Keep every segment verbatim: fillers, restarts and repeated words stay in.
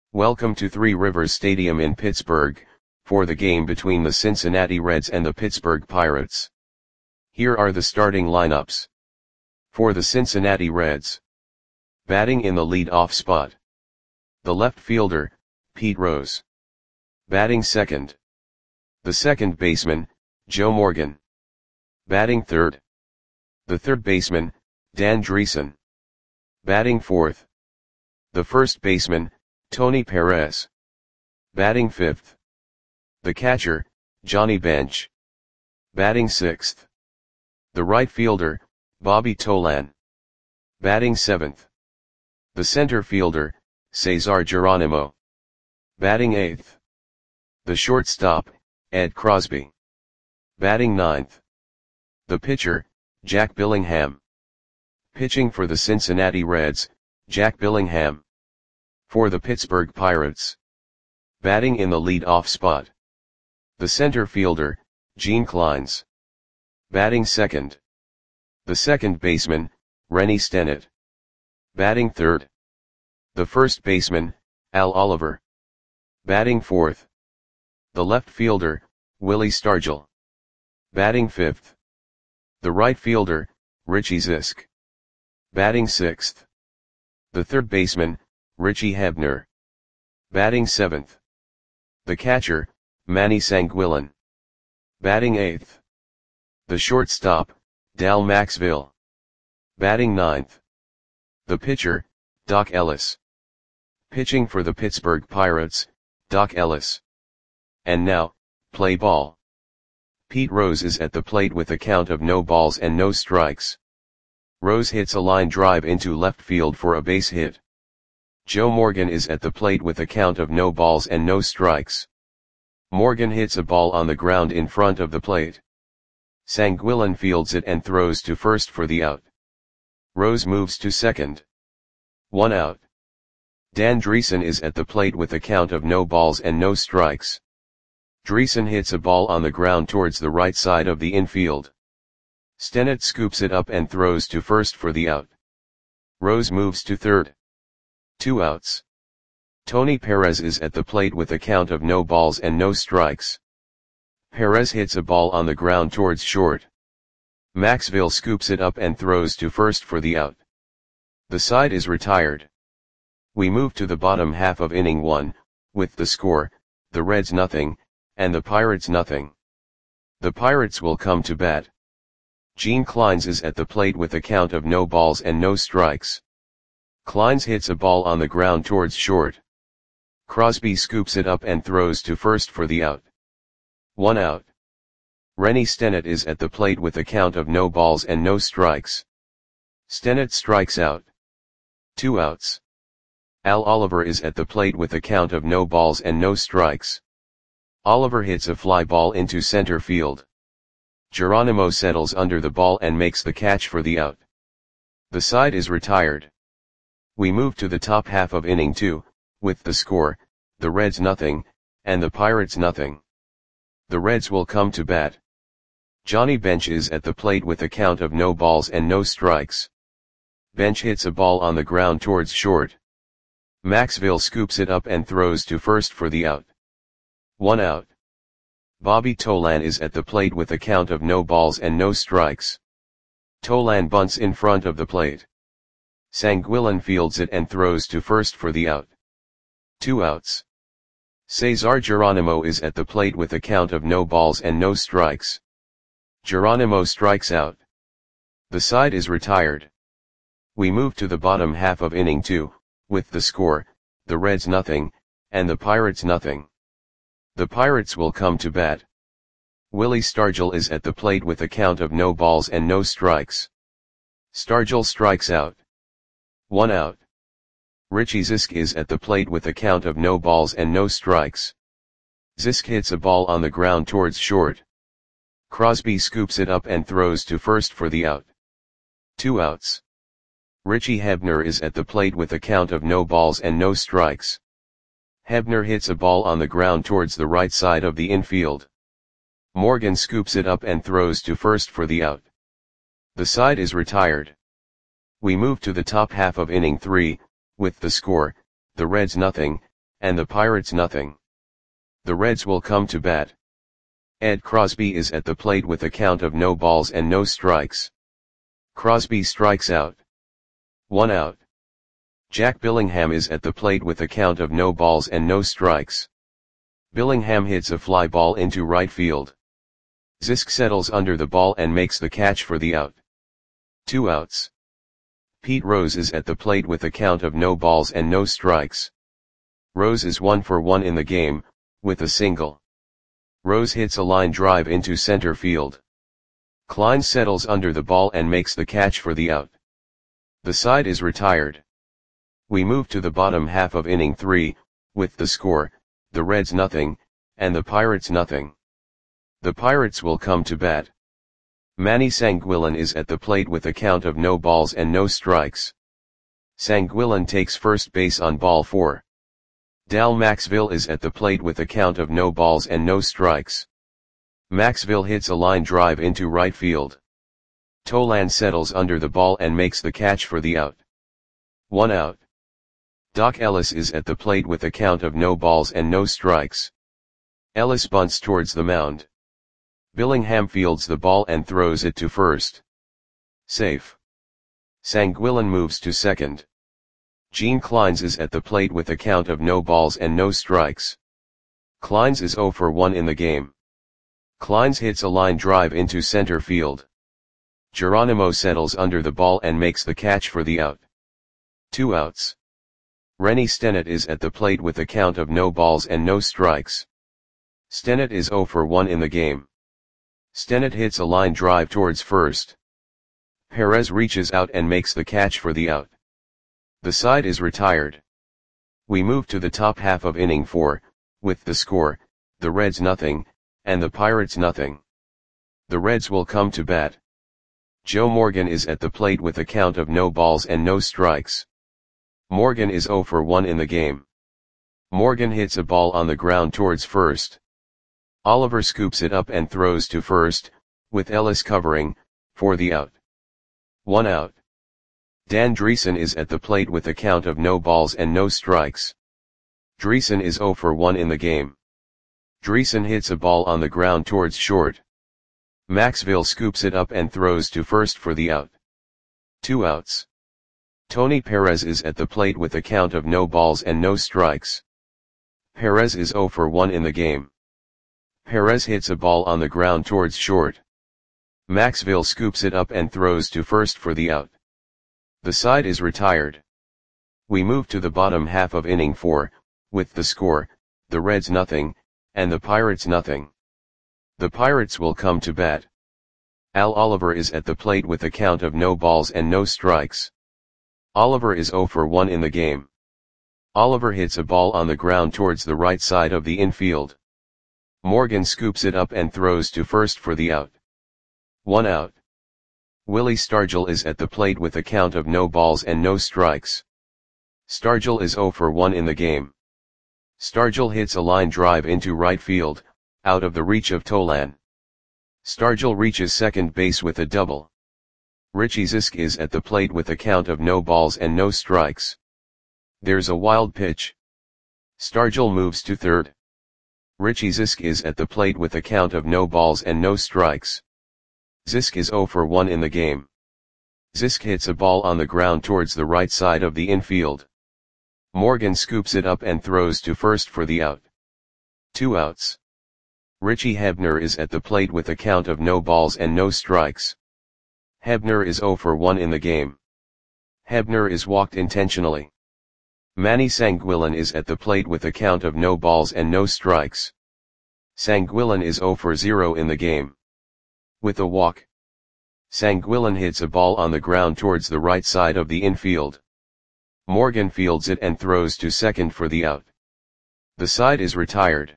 Welcome to Three Rivers Stadium in Pittsburgh, for the game between the Cincinnati Reds and the Pittsburgh Pirates. Here are the starting lineups. For the Cincinnati Reds. Batting in the lead-off spot. The left fielder, Pete Rose. Batting second. The second baseman, Joe Morgan. Batting third. The third baseman, Dan Driessen. Batting fourth. The first baseman, Tony Perez. Batting fifth. The catcher, Johnny Bench. Batting sixth. The right fielder, Bobby Tolan. Batting seventh. The center fielder, Cesar Geronimo. Batting eighth. The shortstop, Ed Crosby. Batting ninth. The pitcher, Jack Billingham. Pitching for the Cincinnati Reds, Jack Billingham. For the Pittsburgh Pirates. Batting in the lead-off spot. The center fielder, Gene Clines. Batting second. The second baseman, Rennie Stennett. Batting third. The first baseman, Al Oliver. Batting fourth. The left fielder, Willie Stargell. Batting fifth. The right fielder, Richie Zisk. Batting sixth. The third baseman, Richie Hebner. Batting seventh. The catcher, Manny Sanguillen. Batting eighth. The shortstop, Dal Maxville. Batting ninth. The pitcher, Doc Ellis. Pitching for the Pittsburgh Pirates, Doc Ellis. And now, play ball. Pete Rose is at the plate with a count of no balls and no strikes. Rose hits a line drive into left field for a base hit. Joe Morgan is at the plate with a count of no balls and no strikes. Morgan hits a ball on the ground in front of the plate. Sanguillen fields it and throws to first for the out. Rose moves to second. One out. Dan Driessen is at the plate with a count of no balls and no strikes. Driessen hits a ball on the ground towards the right side of the infield. Stennett scoops it up and throws to first for the out. Rose moves to third. Two outs. Tony Perez is at the plate with a count of no balls and no strikes. Perez hits a ball on the ground towards short. Maxville scoops it up and throws to first for the out. The side is retired. We move to the bottom half of inning one, with the score, the Reds nothing, and the Pirates nothing. The Pirates will come to bat. Gene Clines is at the plate with a count of no balls and no strikes. Clines hits a ball on the ground towards short. Crosby scoops it up and throws to first for the out. One out. Rennie Stennett is at the plate with a count of no balls and no strikes. Stennett strikes out. Two outs. Al Oliver is at the plate with a count of no balls and no strikes. Oliver hits a fly ball into center field. Geronimo settles under the ball and makes the catch for the out. The side is retired. We move to the top half of inning two, with the score, the Reds nothing, and the Pirates nothing. The Reds will come to bat. Johnny Bench is at the plate with a count of no balls and no strikes. Bench hits a ball on the ground towards short. Maxville scoops it up and throws to first for the out. One out. Bobby Tolan is at the plate with a count of no balls and no strikes. Tolan bunts in front of the plate. Sanguillen fields it and throws to first for the out. Two outs. Cesar Geronimo is at the plate with a count of no balls and no strikes. Geronimo strikes out. The side is retired. We move to the bottom half of inning two, with the score, the Reds nothing, and the Pirates nothing. The Pirates will come to bat. Willie Stargell is at the plate with a count of no balls and no strikes. Stargell strikes out. One out. Richie Zisk is at the plate with a count of no balls and no strikes. Zisk hits a ball on the ground towards short. Crosby scoops it up and throws to first for the out. Two outs. Richie Hebner is at the plate with a count of no balls and no strikes. Hebner hits a ball on the ground towards the right side of the infield. Morgan scoops it up and throws to first for the out. The side is retired. We move to the top half of inning three, with the score, the Reds nothing, and the Pirates nothing. The Reds will come to bat. Ed Crosby is at the plate with a count of no balls and no strikes. Crosby strikes out. One out. Jack Billingham is at the plate with a count of no balls and no strikes. Billingham hits a fly ball into right field. Zisk settles under the ball and makes the catch for the out. Two outs. Pete Rose is at the plate with a count of no balls and no strikes. Rose is one for one in the game, with a single. Rose hits a line drive into center field. Klein settles under the ball and makes the catch for the out. The side is retired. We move to the bottom half of inning three, with the score, the Reds nothing, and the Pirates nothing. The Pirates will come to bat. Manny Sanguillen is at the plate with a count of no balls and no strikes. Sanguillen takes first base on ball four. Dal Maxville is at the plate with a count of no balls and no strikes. Maxville hits a line drive into right field. Tolan settles under the ball and makes the catch for the out. One out. Doc Ellis is at the plate with a count of no balls and no strikes. Ellis bunts towards the mound. Billingham fields the ball and throws it to first. Safe. Sanguillen moves to second. Gene Kleins is at the plate with a count of no balls and no strikes. Kleins is zero for one in the game. Kleins hits a line drive into center field. Geronimo settles under the ball and makes the catch for the out. Two outs. Rennie Stennett is at the plate with a count of no balls and no strikes. Stennett is zero for one in the game. Stennett hits a line drive towards first. Perez reaches out and makes the catch for the out. The side is retired. We move to the top half of inning four, with the score, the Reds nothing, and the Pirates nothing. The Reds will come to bat. Joe Morgan is at the plate with a count of no balls and no strikes. Morgan is zero for one in the game. Morgan hits a ball on the ground towards first. Oliver scoops it up and throws to first, with Ellis covering, for the out. One out. Dan Dreesen is at the plate with a count of no balls and no strikes. Dreesen is zero for one in the game. Dreesen hits a ball on the ground towards short. Maxville scoops it up and throws to first for the out. Two outs. Tony Perez is at the plate with a count of no balls and no strikes. Perez is zero for one in the game. Perez hits a ball on the ground towards short. Maxville scoops it up and throws to first for the out. The side is retired. We move to the bottom half of inning four, with the score, the Reds nothing, and the Pirates nothing. The Pirates will come to bat. Al Oliver is at the plate with a count of no balls and no strikes. Oliver is zero for one in the game. Oliver hits a ball on the ground towards the right side of the infield. Morgan scoops it up and throws to first for the out. One out. Willie Stargell is at the plate with a count of no balls and no strikes. Stargell is zero for one in the game. Stargell hits a line drive into right field, out of the reach of Tolan. Stargell reaches second base with a double. Richie Zisk is at the plate with a count of no balls and no strikes. There's a wild pitch. Stargell moves to third. Richie Zisk is at the plate with a count of no balls and no strikes. Zisk is zero for one in the game. Zisk hits a ball on the ground towards the right side of the infield. Morgan scoops it up and throws to first for the out. Two outs. Richie Hebner is at the plate with a count of no balls and no strikes. Hebner is zero for one in the game. Hebner is walked intentionally. Manny Sanguillen is at the plate with a count of no balls and no strikes. Sanguillen is zero for zero in the game. With a walk. Sanguillen hits a ball on the ground towards the right side of the infield. Morgan fields it and throws to second for the out. The side is retired.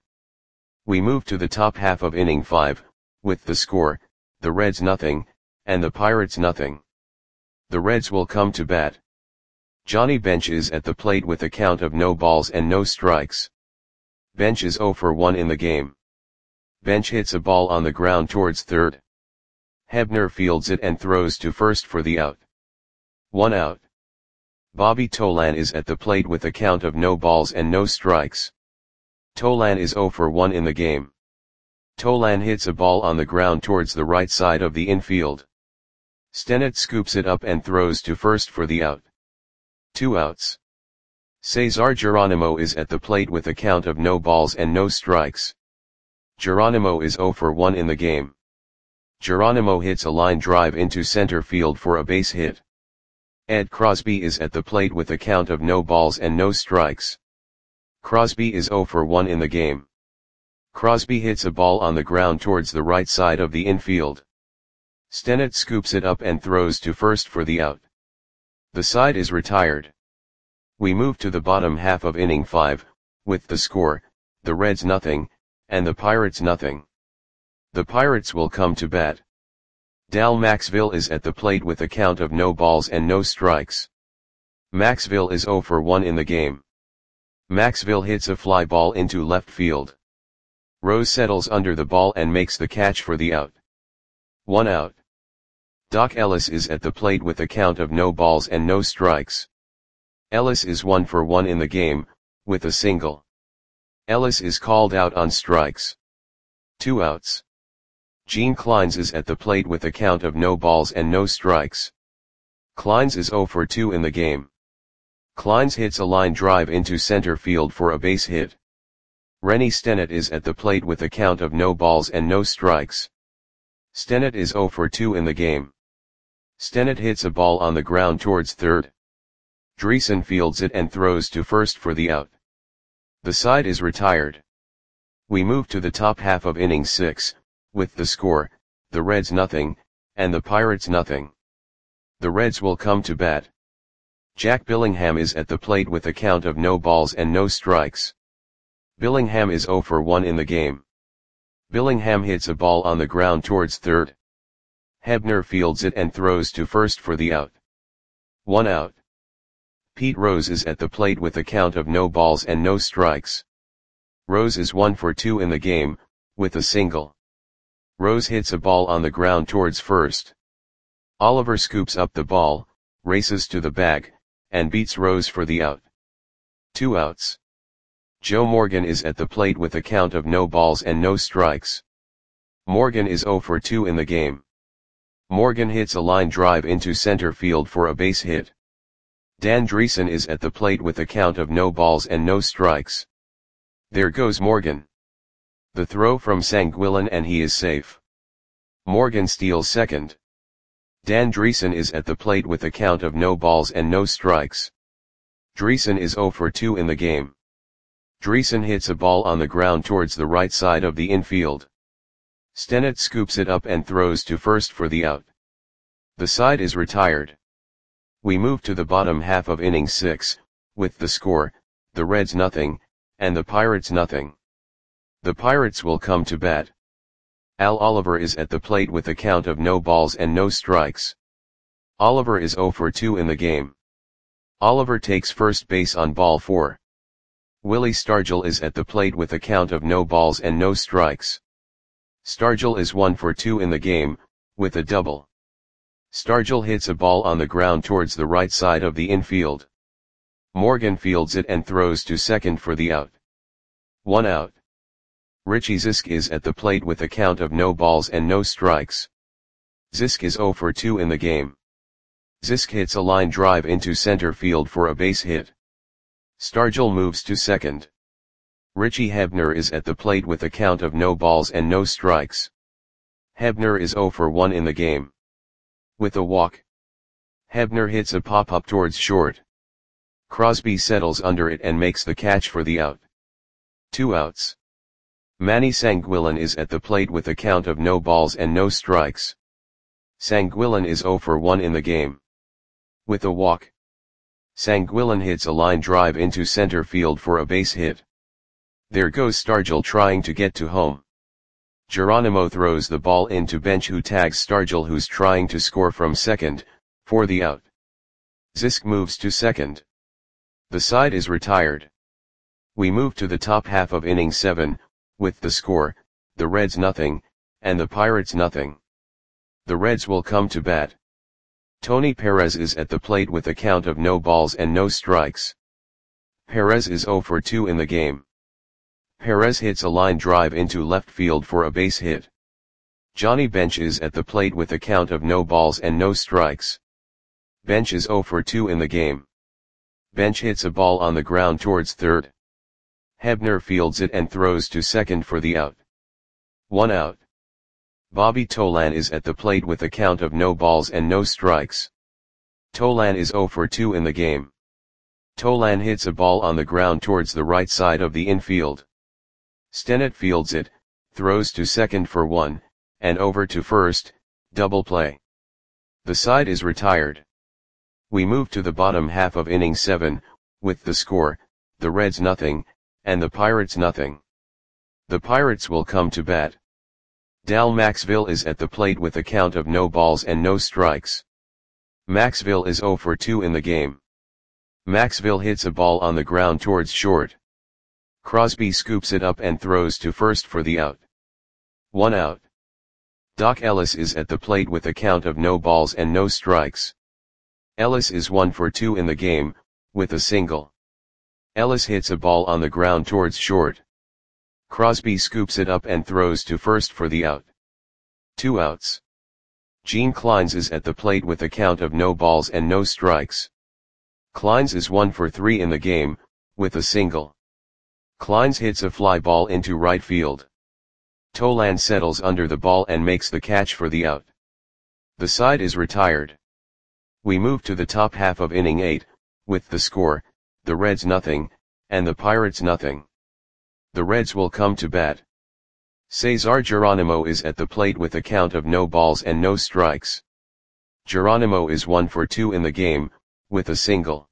We move to the top half of inning five, with the score, the Reds nothing, and the Pirates nothing. The Reds will come to bat. Johnny Bench is at the plate with a count of no balls and no strikes. Bench is zero for one in the game. Bench hits a ball on the ground towards third. Hebner fields it and throws to first for the out. One out. Bobby Tolan is at the plate with a count of no balls and no strikes. Tolan is zero for one in the game. Tolan hits a ball on the ground towards the right side of the infield. Stennett scoops it up and throws to first for the out. Two outs. Cesar Geronimo is at the plate with a count of no balls and no strikes. Geronimo is zero for one in the game. Geronimo hits a line drive into center field for a base hit. Ed Crosby is at the plate with a count of no balls and no strikes. Crosby is zero for one in the game. Crosby hits a ball on the ground towards the right side of the infield. Stennett scoops it up and throws to first for the out. The side is retired. We move to the bottom half of inning five, with the score, the Reds nothing, and the Pirates nothing. The Pirates will come to bat. Dal Maxville is at the plate with a count of no balls and no strikes. Maxville is zero for one in the game. Maxville hits a fly ball into left field. Rose settles under the ball and makes the catch for the out. One out. Doc Ellis is at the plate with a count of no balls and no strikes. Ellis is one for one in the game, with a single. Ellis is called out on strikes. Two outs. Gene Clines is at the plate with a count of no balls and no strikes. Clines is zero for two in the game. Clines hits a line drive into center field for a base hit. Rennie Stennett is at the plate with a count of no balls and no strikes. Stennett is zero for two in the game. Stennett hits a ball on the ground towards third. Dreesen fields it and throws to first for the out. The side is retired. We move to the top half of inning six, with the score, the Reds nothing, and the Pirates nothing. The Reds will come to bat. Jack Billingham is at the plate with a count of no balls and no strikes. Billingham is zero for one in the game. Billingham hits a ball on the ground towards third. Hebner fields it and throws to first for the out. One out. Pete Rose is at the plate with a count of no balls and no strikes. Rose is one for two in the game, with a single. Rose hits a ball on the ground towards first. Oliver scoops up the ball, races to the bag, and beats Rose for the out. Two outs. Joe Morgan is at the plate with a count of no balls and no strikes. Morgan is zero for two in the game. Morgan hits a line drive into center field for a base hit. Dan Dreesen is at the plate with a count of no balls and no strikes. There goes Morgan. The throw from Sanguillen and he is safe. Morgan steals second. Dan Dreesen is at the plate with a count of no balls and no strikes. Dreesen is zero for two in the game. Dreesen hits a ball on the ground towards the right side of the infield. Stennett scoops it up and throws to first for the out. The side is retired. We move to the bottom half of inning six, with the score, the Reds nothing, and the Pirates nothing. The Pirates will come to bat. Al Oliver is at the plate with a count of no balls and no strikes. Oliver is zero for two in the game. Oliver takes first base on ball four. Willie Stargell is at the plate with a count of no balls and no strikes. Stargell is one for two in the game, with a double. Stargell hits a ball on the ground towards the right side of the infield. Morgan fields it and throws to second for the out. One out. Richie Zisk is at the plate with a count of no balls and no strikes. Zisk is zero for two in the game. Zisk hits a line drive into center field for a base hit. Stargell moves to second. Richie Hebner is at the plate with a count of no balls and no strikes. Hebner is zero for one in the game. With a walk. Hebner hits a pop-up towards short. Crosby settles under it and makes the catch for the out. Two outs. Manny Sanguillen is at the plate with a count of no balls and no strikes. Sanguillen is zero for one in the game. With a walk. Sanguillen hits a line drive into center field for a base hit. There goes Stargell trying to get to home. Geronimo throws the ball into bench who tags Stargell who's trying to score from second, for the out. Zisk moves to second. The side is retired. We move to the top half of inning seven, with the score, the Reds nothing, and the Pirates nothing. The Reds will come to bat. Tony Perez is at the plate with a count of no balls and no strikes. Perez is zero for two in the game. Perez hits a line drive into left field for a base hit. Johnny Bench is at the plate with a count of no balls and no strikes. Bench is zero for two in the game. Bench hits a ball on the ground towards third. Hebner fields it and throws to second for the out. One out. Bobby Tolan is at the plate with a count of no balls and no strikes. Tolan is zero for two in the game. Tolan hits a ball on the ground towards the right side of the infield. Stennett fields it, throws to second for one, and over to first, double play. The side is retired. We move to the bottom half of inning seven, with the score, the Reds nothing, and the Pirates nothing. The Pirates will come to bat. Dal Maxville is at the plate with a count of no balls and no strikes. Maxville is zero for two in the game. Maxville hits a ball on the ground towards short. Crosby scoops it up and throws to first for the out. One out. Doc Ellis is at the plate with a count of no balls and no strikes. Ellis is one for two in the game, with a single. Ellis hits a ball on the ground towards short. Crosby scoops it up and throws to first for the out. Two outs. Gene Clines is at the plate with a count of no balls and no strikes. Clines is one for three in the game, with a single. Clines hits a fly ball into right field. Tolan settles under the ball and makes the catch for the out. The side is retired. We move to the top half of inning eight, with the score, the Reds nothing, and the Pirates nothing. The Reds will come to bat. Cesar Geronimo is at the plate with a count of no balls and no strikes. Geronimo is one for two in the game, with a single.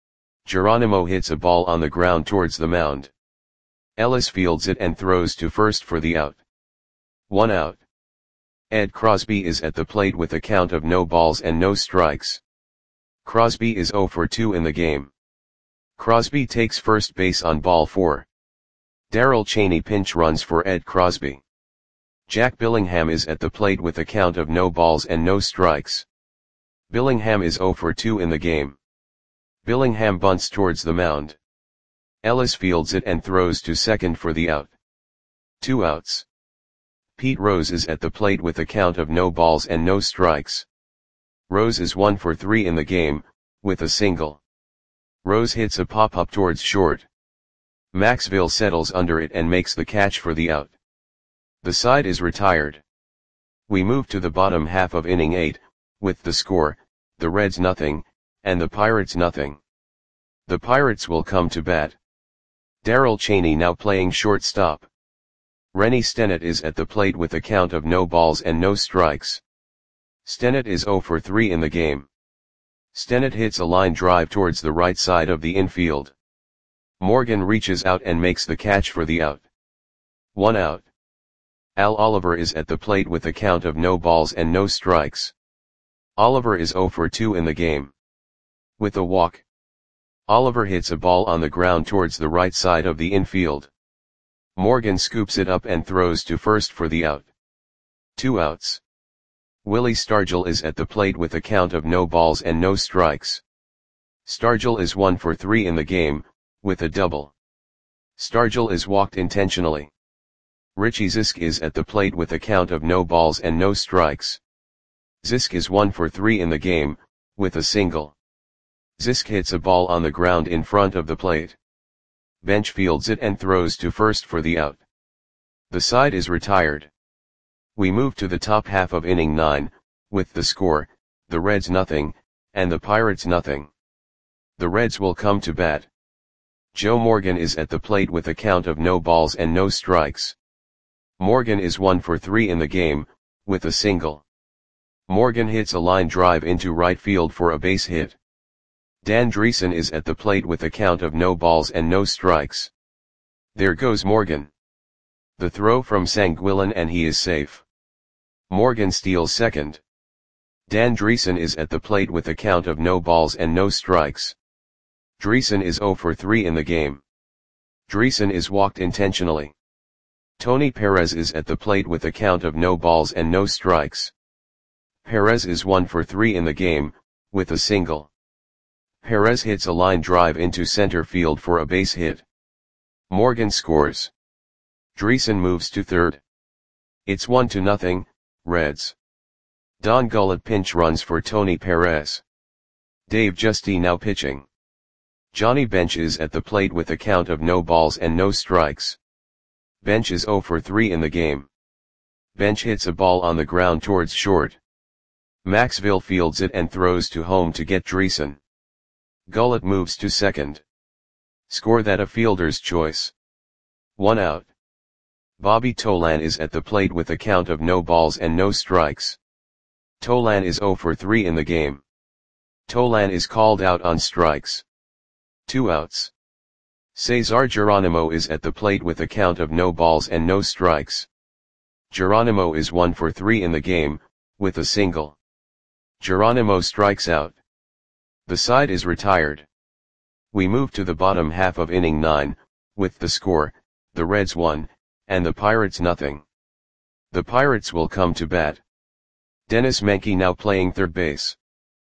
Geronimo hits a ball on the ground towards the mound. Ellis fields it and throws to first for the out. One out. Ed Crosby is at the plate with a count of no balls and no strikes. Crosby is zero for two in the game. Crosby takes first base on ball four. Darrell Chaney pinch runs for Ed Crosby. Jack Billingham is at the plate with a count of no balls and no strikes. Billingham is zero for two in the game. Billingham bunts towards the mound. Ellis fields it and throws to second for the out. Two outs. Pete Rose is at the plate with a count of no balls and no strikes. Rose is one for three in the game, with a single. Rose hits a pop-up towards short. Maxville settles under it and makes the catch for the out. The side is retired. We move to the bottom half of inning eight, with the score, the Reds nothing, and the Pirates nothing. The Pirates will come to bat. Darrell Chaney now playing shortstop. Rennie Stennett is at the plate with a count of no balls and no strikes. Stennett is zero for three in the game. Stennett hits a line drive towards the right side of the infield. Morgan reaches out and makes the catch for the out. One out. Al Oliver is at the plate with a count of no balls and no strikes. Oliver is zero for two in the game. With a walk. Oliver hits a ball on the ground towards the right side of the infield. Morgan scoops it up and throws to first for the out. Two outs. Willie Stargell is at the plate with a count of no balls and no strikes. Stargell is one for three in the game, with a double. Stargell is walked intentionally. Richie Zisk is at the plate with a count of no balls and no strikes. Zisk is one for three in the game, with a single. Zisk hits a ball on the ground in front of the plate. Bench fields it and throws to first for the out. The side is retired. We move to the top half of inning nine, with the score, the Reds nothing, and the Pirates nothing. The Reds will come to bat. Joe Morgan is at the plate with a count of no balls and no strikes. Morgan is one for three in the game, with a single. Morgan hits a line drive into right field for a base hit. Dan Dreesen is at the plate with a count of no balls and no strikes. There goes Morgan. The throw from Sanguillen and he is safe. Morgan steals second. Dan Dreesen is at the plate with a count of no balls and no strikes. Dreesen is zero for three in the game. Dreesen is walked intentionally. Tony Perez is at the plate with a count of no balls and no strikes. Perez is one for three in the game, with a single. Perez hits a line drive into center field for a base hit. Morgan scores. Dreesen moves to third. It's one to nothing, Reds. Don Gullett pinch runs for Tony Perez. Dave Giusti now pitching. Johnny Bench is at the plate with a count of no balls and no strikes. Bench is zero for three in the game. Bench hits a ball on the ground towards short. Maxville fields it and throws to home to get Dreesen. Gullett moves to second. Score that a fielder's choice. One out. Bobby Tolan is at the plate with a count of no balls and no strikes. Tolan is zero for three in the game. Tolan is called out on strikes. Two outs. Cesar Geronimo is at the plate with a count of no balls and no strikes. Geronimo is one for three in the game, with a single. Geronimo strikes out. The side is retired. We move to the bottom half of inning nine, with the score, the Reds one, and the Pirates nothing. The Pirates will come to bat. Dennis Menke now playing third base.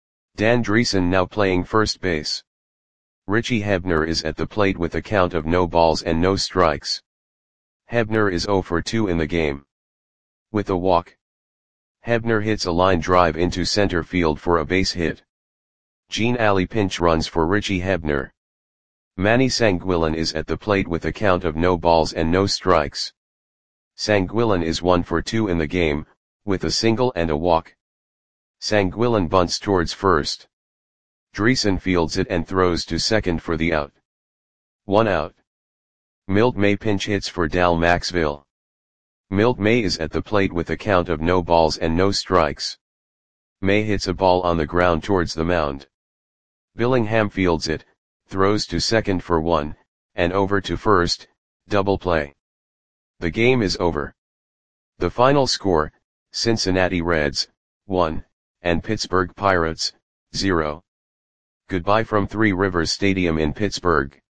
Dan Dreesen now playing first base. Richie Hebner is at the plate with a count of no balls and no strikes. Hebner is zero for two in the game. With a walk. Hebner hits a line drive into center field for a base hit. Gene Alley pinch runs for Richie Hebner. Manny Sanguillen is at the plate with a count of no balls and no strikes. Sanguillen is one for two in the game, with a single and a walk. Sanguillen bunts towards first. Dreesen fields it and throws to second for the out. One out. Milt May pinch hits for Dal Maxville. Milt May is at the plate with a count of no balls and no strikes. May hits a ball on the ground towards the mound. Billingham fields it, throws to second for one, and over to first, double play. The game is over. The final score, Cincinnati Reds, one, and Pittsburgh Pirates, zero. Goodbye from Three Rivers Stadium in Pittsburgh.